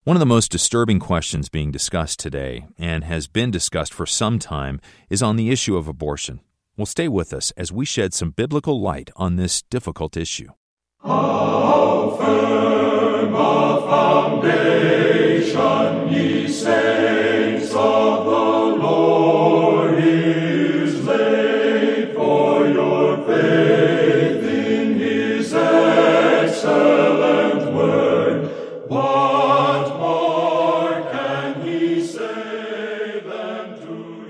One of the most disturbing questions being discussed today, and has been discussed for some time, is on the issue of abortion. Well, stay with us as we shed some biblical light on this difficult issue. How firm a foundation, ye saints of the Lord, is laid for your faith in His excellent word. What more can He say than to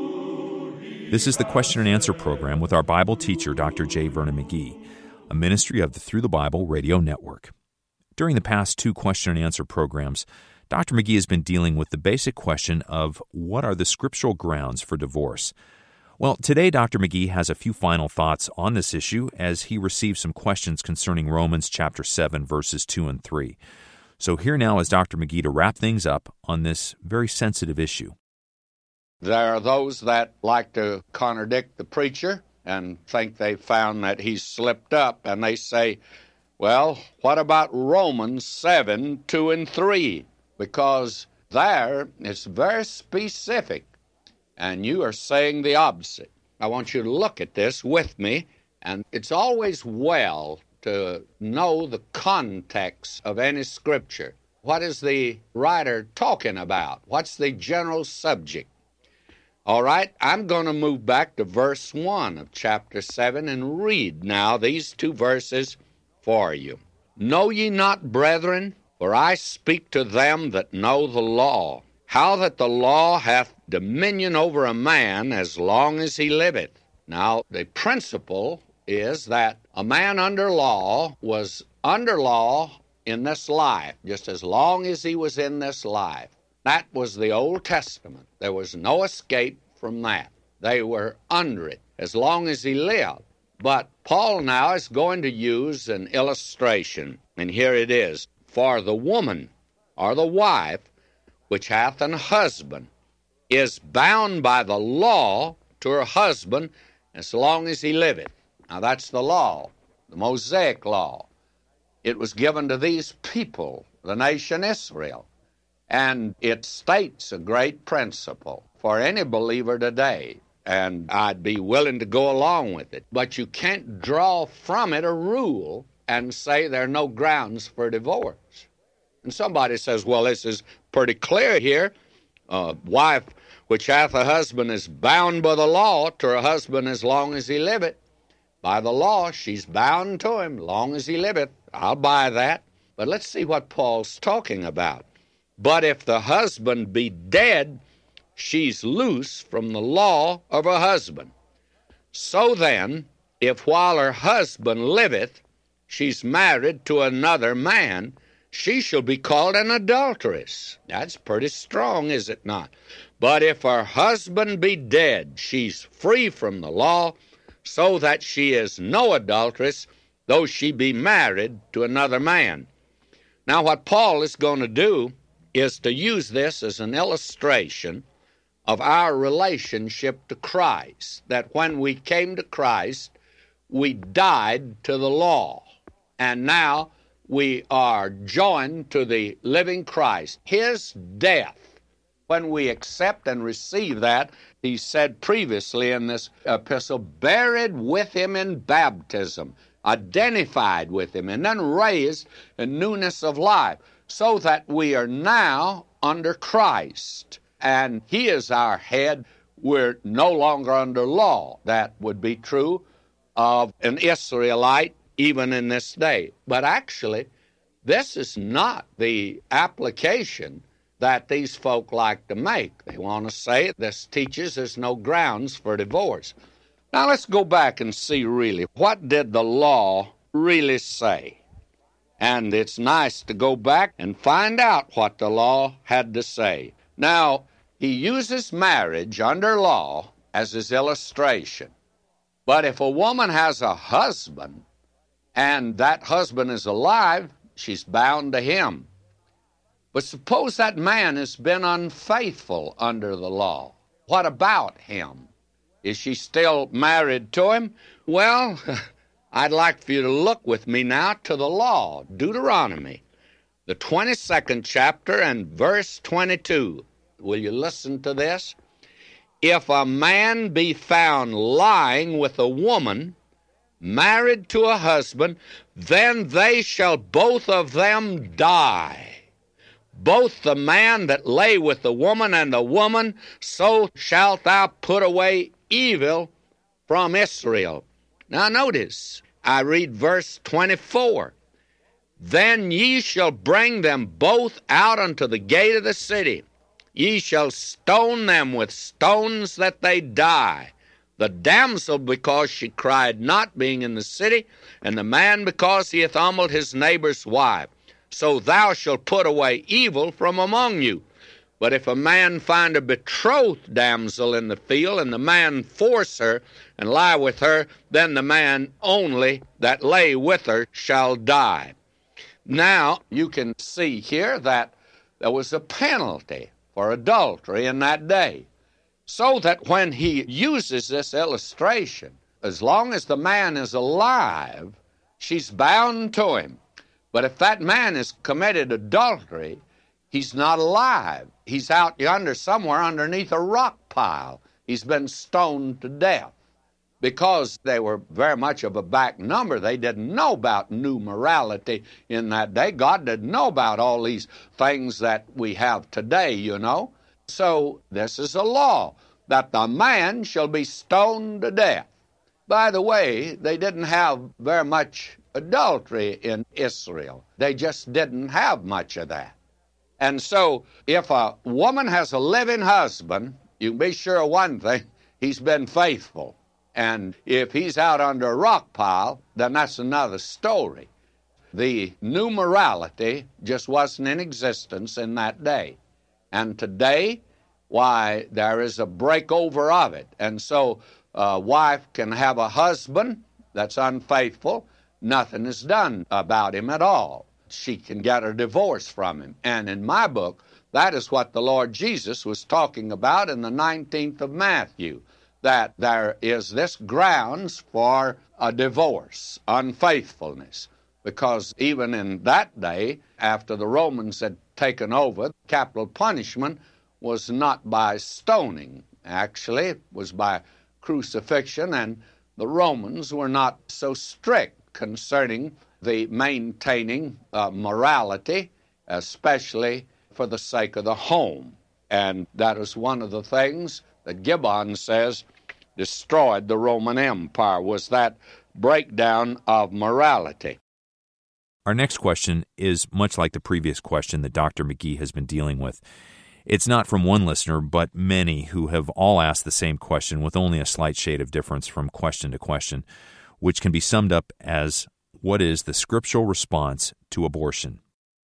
you? This is the question and answer program with our Bible teacher, Dr. J. Vernon McGee, a ministry of the Through the Bible radio network. During the past two question and answer programs, Dr. McGee has been dealing with the basic question of what are the scriptural grounds for divorce. Well, today Dr. McGee has a few final thoughts on this issue as he received some questions concerning Romans chapter 7, verses 2 and 3. So here now is Dr. McGee to wrap things up on this very sensitive issue. There are those that like to contradict the preacher and think they found that he's slipped up, and they say, well, what about Romans 7, 2 and 3? Because there it's very specific, and you are saying the opposite. I want you to look at this with me, and it's always well to know the context of any scripture. What is the writer talking about? What's the general subject? All right, I'm going to move back to verse 1 of chapter 7 and read now these two verses for you. Know ye not, brethren, for I speak to them that know the law, how that the law hath dominion over a man as long as he liveth. Now, the principle is that a man under law was under law in this life, just as long as he was in this life. That was the Old Testament. There was no escape from that. They were under it as long as he lived. But Paul now is going to use an illustration, and here it is. For the woman, or the wife, which hath an husband, is bound by the law to her husband as long as he liveth. Now that's the law, the Mosaic law. It was given to these people, the nation Israel. And it states a great principle for any believer today, and I'd be willing to go along with it. But you can't draw from it a rule and say there are no grounds for divorce. And somebody says, well, this is pretty clear here. Wife which hath a husband is bound by the law to her husband as long as he liveth. By the law, she's bound to him long as he liveth. I'll buy that. But let's see what Paul's talking about. But if the husband be dead, she's loose from the law of her husband. So then, if while her husband liveth, she's married to another man, she shall be called an adulteress. That's pretty strong, is it not? But if her husband be dead, she's free from the law, so that she is no adulteress, though she be married to another man. Now, what Paul is going to do is to use this as an illustration of our relationship to Christ, that when we came to Christ, we died to the law, and now we are joined to the living Christ. His death, when we accept and receive that, he said previously in this epistle, buried with him in baptism, identified with him, and then raised in newness of life, so that we are now under Christ, and he is our head. We're no longer under law. That would be true of an Israelite even in this day. But actually, this is not the application that these folk like to make. They want to say this teaches there's no grounds for divorce. Now let's go back and see really, what did the law really say? And it's nice to go back and find out what the law had to say. Now, he uses marriage under law as his illustration. But if a woman has a husband, and that husband is alive, she's bound to him. But suppose that man has been unfaithful under the law. What about him? Is she still married to him? Well, I'd like for you to look with me now to the law, Deuteronomy. the 22nd chapter and verse 22. Will you listen to this? If a man be found lying with a woman married to a husband, then they shall both of them die. Both the man that lay with the woman and the woman, so shalt thou put away evil from Israel. Now notice, I read verse 24. Then ye shall bring them both out unto the gate of the city. Ye shall stone them with stones that they die. The damsel because she cried not, being in the city, and the man because he hath humbled his neighbor's wife. So thou shalt put away evil from among you. But if a man find a betrothed damsel in the field, and the man force her, and lie with her, then the man only that lay with her shall die. Now, you can see here that there was a penalty for adultery in that day. So that when he uses this illustration, as long as the man is alive, she's bound to him. But if that man has committed adultery, he's not alive. He's out yonder somewhere underneath a rock pile. He's been stoned to death. Because they were very much of a back number, they didn't know about new morality in that day. God didn't know about all these things that we have today, you know. So this is a law, that the man shall be stoned to death. By the way, they didn't have very much adultery in Israel. They just didn't have much of that. And so if a woman has a living husband, you can be sure of one thing, he's been faithful. And if he's out under a rock pile, then that's another story. The new morality just wasn't in existence in that day. And today, why, there is a breakover of it. And so a wife can have a husband that's unfaithful. Nothing is done about him at all. She can get a divorce from him. And in my book, that is what the Lord Jesus was talking about in the 19th of Matthew, that there is this grounds for a divorce, unfaithfulness. Because even in that day, after the Romans had taken over, capital punishment was not by stoning. Actually, it was by crucifixion, and the Romans were not so strict concerning the maintaining morality, especially for the sake of the home. And that is one of the things that Gibbon says destroyed the Roman Empire, was that breakdown of morality. Our next question is much like the previous question that Dr. McGee has been dealing with. It's not from one listener, but many who have all asked the same question with only a slight shade of difference from question to question, which can be summed up as, what is the scriptural response to abortion?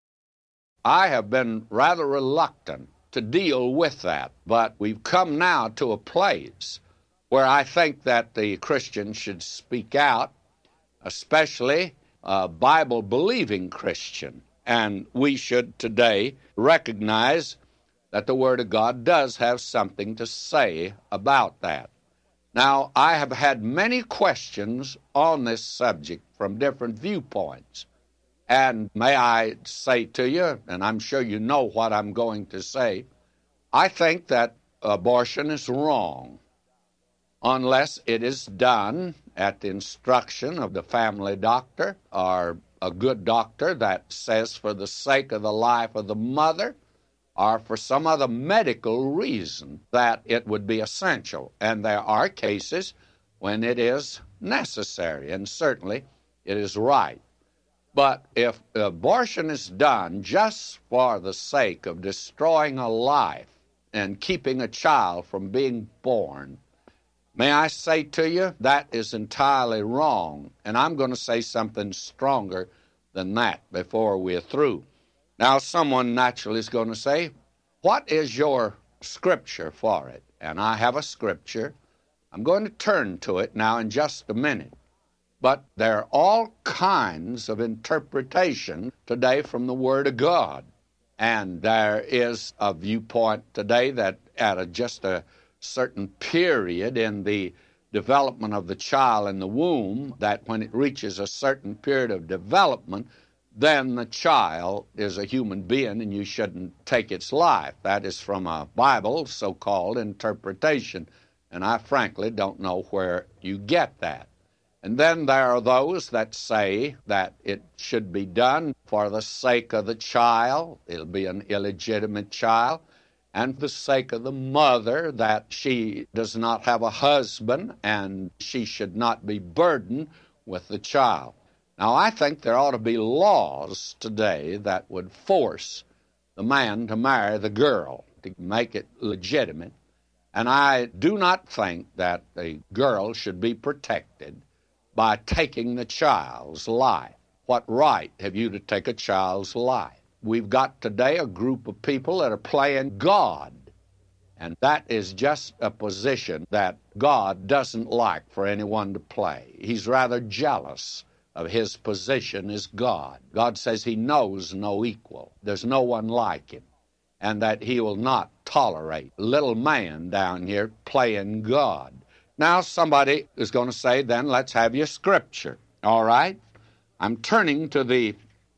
I have been rather reluctant to deal with that, but we've come now to a place where I think that the Christian should speak out, especially a Bible-believing Christian. And we should today recognize that the Word of God does have something to say about that. Now, I have had many questions on this subject from different viewpoints. And may I say to you, and I'm sure you know what I'm going to say, I think that abortion is wrong unless it is done at the instruction of the family doctor or a good doctor that says for the sake of the life of the mother or for some other medical reason that it would be essential. And there are cases when it is necessary, and certainly it is right. But if abortion is done just for the sake of destroying a life and keeping a child from being born, may I say to you, that is entirely wrong. And I'm going to say something stronger than that before we're through. Now, someone naturally is going to say, what is your scripture for it? And I have a scripture. I'm going to turn to it now in just a minute. But there are all kinds of interpretation today from the Word of God. And there is a viewpoint today that at just a certain period in the development of the child in the womb, that when it reaches a certain period of development, then the child is a human being and you shouldn't take its life. That is from a Bible so-called interpretation, and I frankly don't know where you get that. And then there are those that say that it should be done for the sake of the child. It'll be an illegitimate child. And for the sake of the mother, that she does not have a husband and she should not be burdened with the child. Now, I think there ought to be laws today that would force the man to marry the girl to make it legitimate. And I do not think that the girl should be protected by taking the child's life. What right have you to take a child's life? We've got today a group of people that are playing God, and that is just a position that God doesn't like for anyone to play. He's rather jealous of his position as God. God says he knows no equal. There's no one like him, and that he will not tolerate little man down here playing God. Now, somebody is going to say, then let's have your scripture. All right? I'm turning to the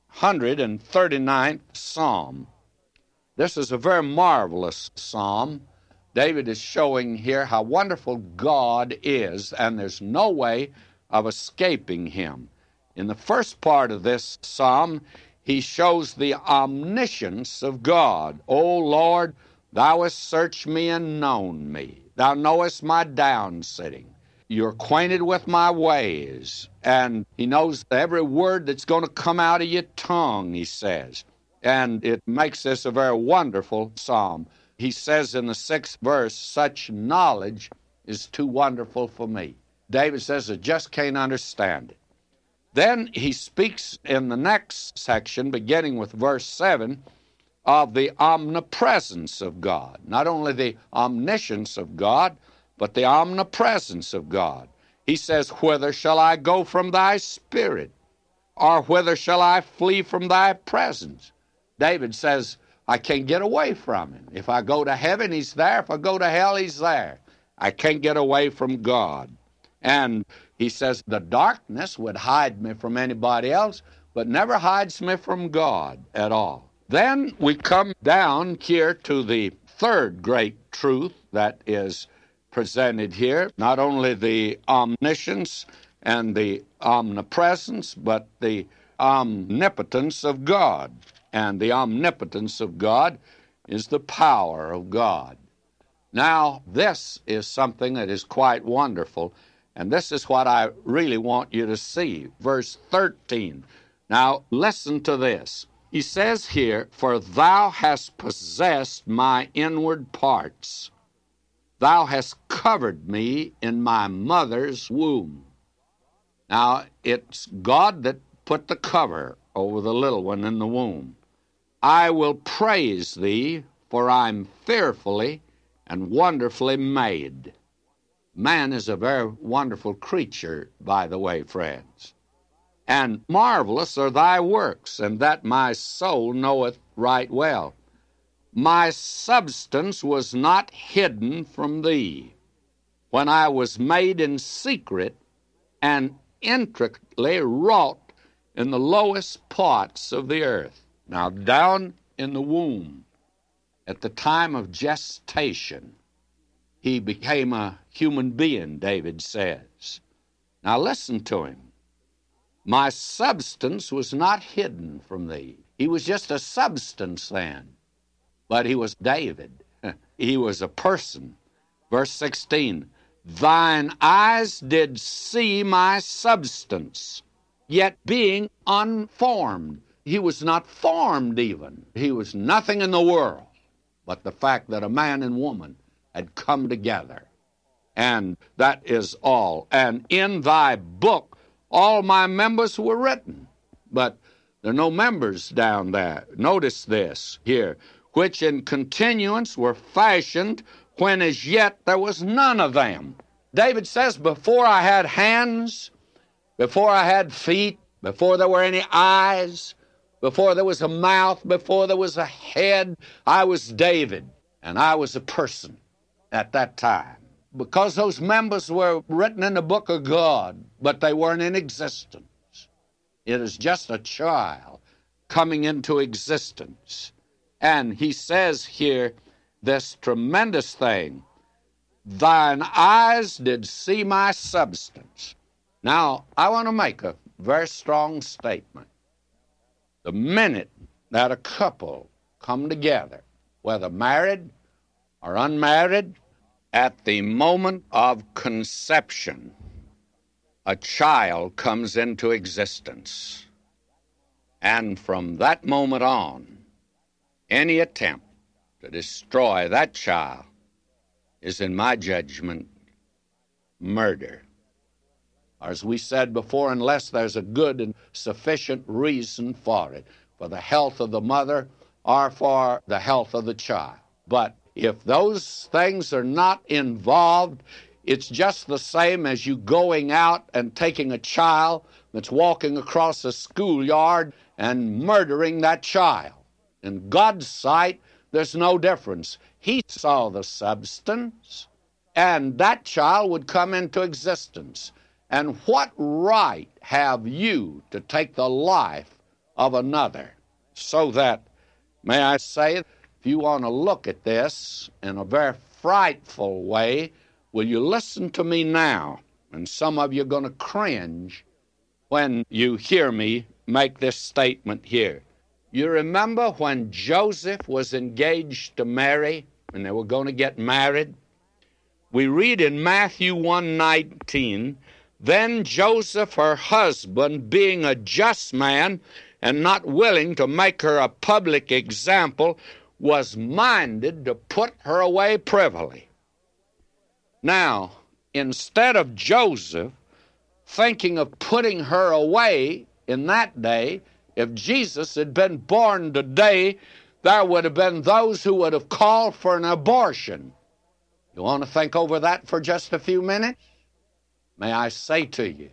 139th Psalm. This is a very marvelous psalm. David is showing here how wonderful God is, and there's no way of escaping him. In the first part of this psalm, he shows the omniscience of God. O Lord, thou hast searched me and known me. Thou knowest my down sitting. You're acquainted with my ways. And he knows every word that's going to come out of your tongue, he says. And it makes this a very wonderful psalm. He says in the 6th verse, such knowledge is too wonderful for me. David says, I just can't understand it. Then he speaks in the next section, beginning with verse 7, of the omnipresence of God. Not only the omniscience of God, but the omnipresence of God. He says, whither shall I go from thy spirit? Or whither shall I flee from thy presence? David says, I can't get away from him. If I go to heaven, he's there. If I go to hell, he's there. I can't get away from God. And he says, the darkness would hide me from anybody else, but never hides me from God at all. Then we come down here to the third great truth that is presented here, not only the omniscience and the omnipresence, but the omnipotence of God. And the omnipotence of God is the power of God. Now, this is something that is quite wonderful, and this is what I really want you to see. Verse 13. Now, listen to this. He says here, for thou hast possessed my inward parts. Thou hast covered me in my mother's womb. Now, it's God that put the cover over the little one in the womb. I will praise thee, for I'm fearfully and wonderfully made. Man is a very wonderful creature, by the way, friends. And marvelous are thy works, and that my soul knoweth right well. My substance was not hidden from thee, when I was made in secret and intricately wrought in the lowest parts of the earth. Now, down in the womb, at the time of gestation, he became a human being, David says. Now, listen to him. My substance was not hidden from thee. He was just a substance then, but he was David. He was a person. Verse 16, thine eyes did see my substance, yet being unformed. He was not formed even. He was nothing in the world but the fact that a man and woman had come together. And that is all. And in thy book, all my members were written, but there are no members down there. Notice this here, which in continuance were fashioned when as yet there was none of them. David says, before I had hands, before I had feet, before there were any eyes, before there was a mouth, before there was a head, I was David, and I was a person at that time. Because those members were written in the book of God, but they weren't in existence. It is just a child coming into existence. And he says here this tremendous thing, thine eyes did see my substance. Now, I want to make a very strong statement. The minute that a couple come together, whether married or unmarried, at the moment of conception, a child comes into existence. And from that moment on, any attempt to destroy that child is, in my judgment, murder. As we said before, unless there's a good and sufficient reason for it, for the health of the mother or for the health of the child. But if those things are not involved, it's just the same as you going out and taking a child that's walking across a schoolyard and murdering that child. In God's sight, there's no difference. He saw the substance, and that child would come into existence. And what right have you to take the life of another? So that, may I say, if you want to look at this in a very frightful way, will you listen to me now? And some of you are going to cringe when you hear me make this statement here. You remember when Joseph was engaged to Mary and they were going to get married? We read in Matthew 1:19, then Joseph, her husband, being a just man and not willing to make her a public example, was minded to put her away privily. Now, instead of Joseph thinking of putting her away in that day, if Jesus had been born today, there would have been those who would have called for an abortion. You want to think over that for just a few minutes? May I say to you,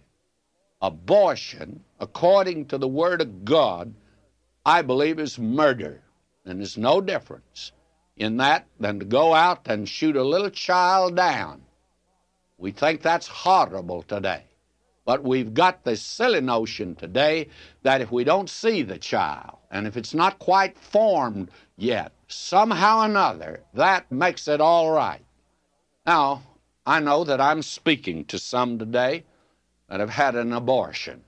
abortion, according to the Word of God, I believe is murder. And there's no difference in that than to go out and shoot a little child down. We think that's horrible today. But we've got this silly notion today that if we don't see the child, and if it's not quite formed yet, somehow or another, that makes it all right. Now, I know that I'm speaking to some today that have had an abortion.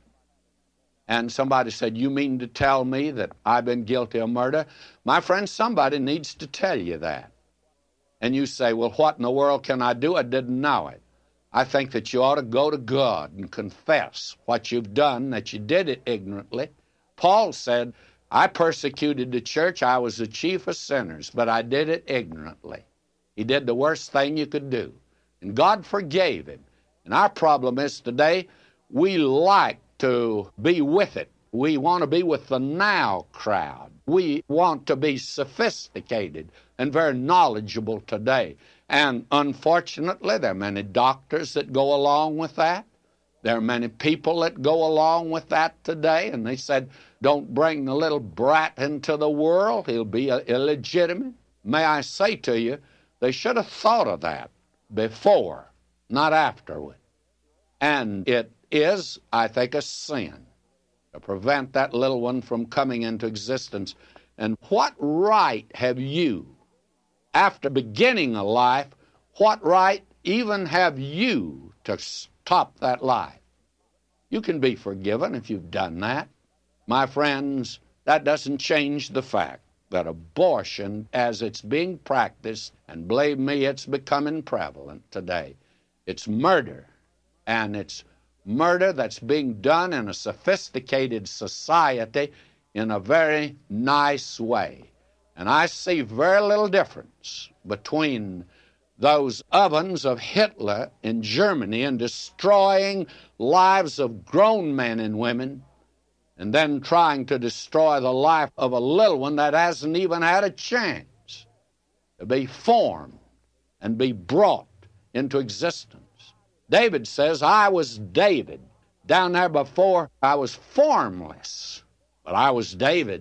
And somebody said, you mean to tell me that I've been guilty of murder? My friend, somebody needs to tell you that. And you say, well, what in the world can I do? I didn't know it. I think that you ought to go to God and confess what you've done, that you did it ignorantly. Paul said, I persecuted the church. I was the chief of sinners, but I did it ignorantly. He did the worst thing you could do. And God forgave him. And our problem is today, we like to be with it. We want to be with the now crowd. We want to be sophisticated and very knowledgeable today. And unfortunately, there are many doctors that go along with that. There are many people that go along with that today. And they said, don't bring the little brat into the world. He'll be illegitimate. May I say to you, they should have thought of that before, not afterward. And it is, I think, a sin to prevent that little one from coming into existence. And what right have you, after beginning a life, what right even have you to stop that life? You can be forgiven if you've done that. My friends, that doesn't change the fact that abortion, as it's being practiced, and believe me, it's becoming prevalent today, it's murder. And it's murder that's being done in a sophisticated society in a very nice way. And I see very little difference between those ovens of Hitler in Germany and destroying lives of grown men and women, and then trying to destroy the life of a little one that hasn't even had a chance to be formed and be brought into existence. David says, I was David. Down there before, I was formless, but I was David.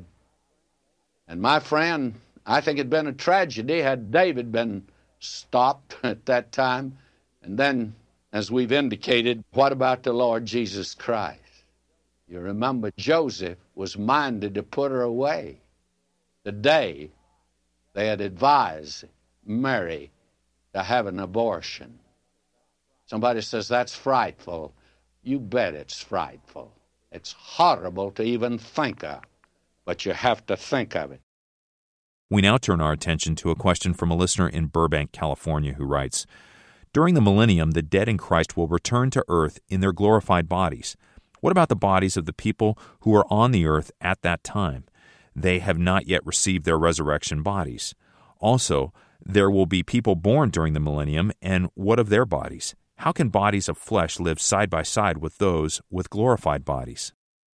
And my friend, I think it'd been a tragedy had David been stopped at that time. And then, as we've indicated, what about the Lord Jesus Christ? You remember Joseph was minded to put her away the day they had advised Mary to have an abortion. Somebody says, that's frightful. You bet it's frightful. It's horrible to even think of, but you have to think of it. We now turn our attention to a question from a listener in Burbank, California, who writes, during the millennium, the dead in Christ will return to earth in their glorified bodies. What about the bodies of the people who are on the earth at that time? They have not yet received their resurrection bodies. Also, there will be people born during the millennium, and what of their bodies? How can bodies of flesh live side by side with those with glorified bodies?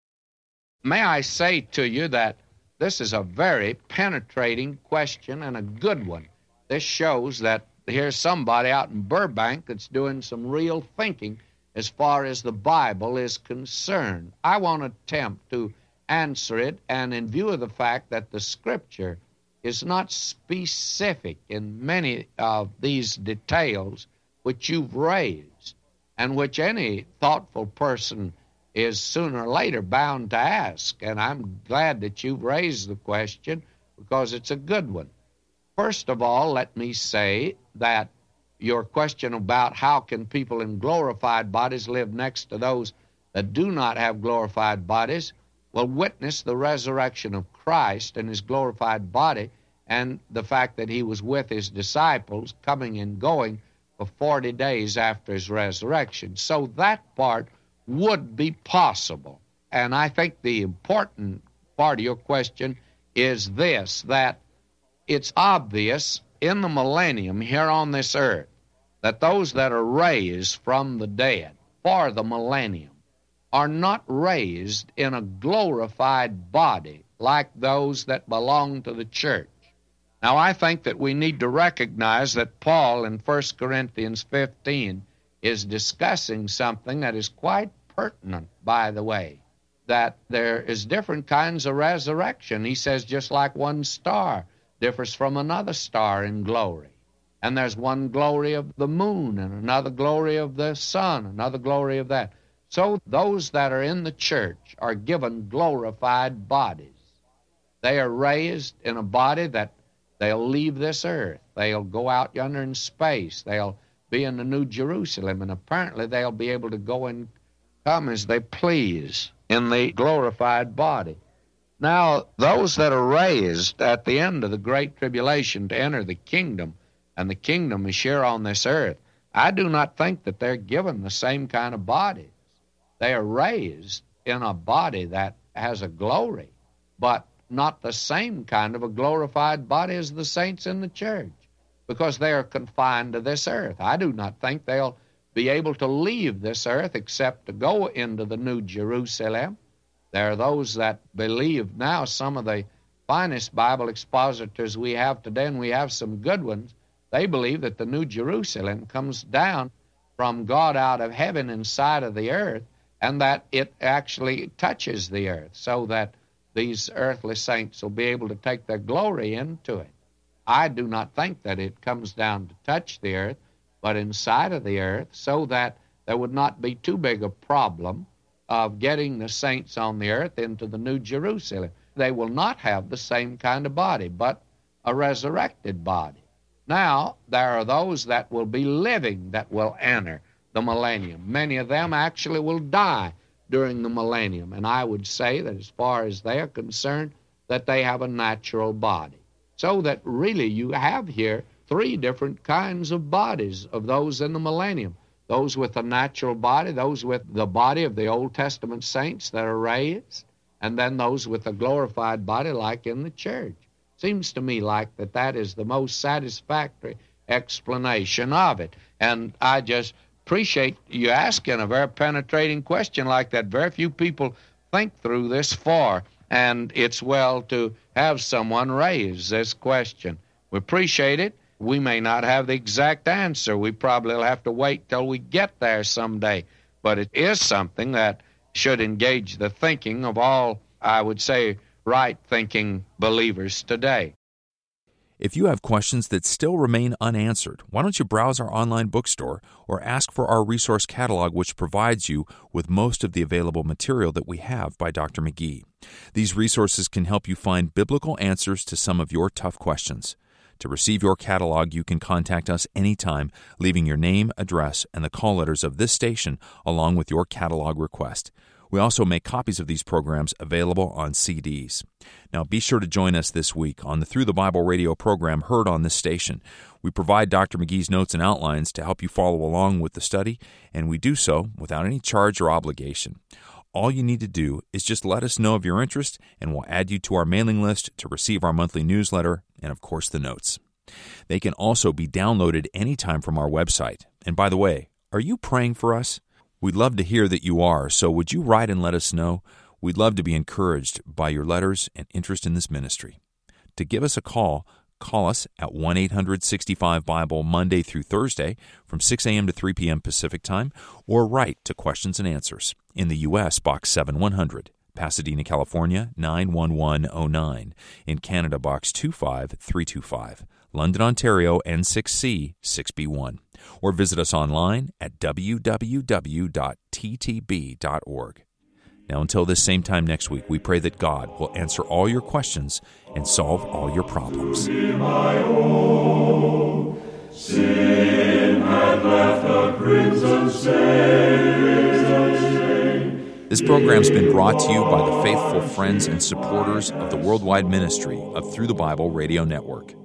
May I say to you that this is a very penetrating question and a good one. This shows that here's somebody out in Burbank that's doing some real thinking as far as the Bible is concerned. I want to attempt to answer it, and in view of the fact that the Scripture is not specific in many of these details which you've raised, and which any thoughtful person is sooner or later bound to ask. And I'm glad that you've raised the question because it's a good one. First of all, let me say that your question about how can people in glorified bodies live next to those that do not have glorified bodies will witness the resurrection of Christ in his glorified body and the fact that he was with his disciples coming and going for 40 days after his resurrection. So that part would be possible. And I think the important part of your question is this, that it's obvious in the millennium here on this earth that those that are raised from the dead for the millennium are not raised in a glorified body like those that belong to the church. Now, I think that we need to recognize that Paul in 1 Corinthians 15 is discussing something that is quite pertinent, by the way, that there is different kinds of resurrection. He says just like one star differs from another star in glory. And there's one glory of the moon and another glory of the sun, another glory of that. So those that are in the church are given glorified bodies. They are raised in a body that they'll leave this earth. They'll go out yonder in space. They'll be in the New Jerusalem, and apparently they'll be able to go and come as they please in the glorified body. Now, those that are raised at the end of the Great Tribulation to enter the kingdom, and the kingdom is here on this earth, I do not think that they're given the same kind of bodies. They are raised in a body that has a glory, but not the same kind of a glorified body as the saints in the church, because they are confined to this earth. I do not think they'll be able to leave this earth except to go into the New Jerusalem. There are those that believe now, some of the finest Bible expositors we have today, and we have some good ones, they believe that the New Jerusalem comes down from God out of heaven inside of the earth, and that it actually touches the earth, so that these earthly saints will be able to take their glory into it. I do not think that it comes down to touch the earth, but inside of the earth, so that there would not be too big a problem of getting the saints on the earth into the New Jerusalem. They will not have the same kind of body, but a resurrected body. Now, there are those that will be living that will enter the millennium. Many of them actually will die during the millennium, and I would say that as far as they are concerned, that they have a natural body. So that really you have here three different kinds of bodies of those in the millennium. Those with a natural body, those with the body of the Old Testament saints that are raised, and then those with a glorified body like in the church. Seems to me like that is the most satisfactory explanation of it. And I just appreciate you asking a very penetrating question like that. Very few people think through this far, and it's well to have someone raise this question. We appreciate it. We may not have the exact answer. We probably will have to wait till we get there someday. But it is something that should engage the thinking of all, I would say, right-thinking believers today. If you have questions that still remain unanswered, why don't you browse our online bookstore or ask for our resource catalog, which provides you with most of the available material that we have by Dr. McGee. These resources can help you find biblical answers to some of your tough questions. To receive your catalog, you can contact us anytime, leaving your name, address, and the call letters of this station along with your catalog request. We also make copies of these programs available on CDs. Now, be sure to join us this week on the Through the Bible radio program heard on this station. We provide Dr. McGee's notes and outlines to help you follow along with the study, and we do so without any charge or obligation. All you need to do is just let us know of your interest, and we'll add you to our mailing list to receive our monthly newsletter and, of course, the notes. They can also be downloaded anytime from our website. And by the way, are you praying for us? We'd love to hear that you are, so would you write and let us know? We'd love to be encouraged by your letters and interest in this ministry. To give us a call us at 1-800-65-BIBLE Monday through Thursday from 6 a.m. to 3 p.m. Pacific Time, or write to Questions and Answers in the U.S. Box 7100, Pasadena, California 91109, in Canada Box 25325, London, Ontario N6C 6B1, or visit us online at www.ttb.org. Now, until this same time next week, we pray that God will answer all your questions and solve all your problems. Sin had left a crimson stain. This program's been brought to you by the faithful friends and supporters of the worldwide ministry of Through the Bible Radio Network.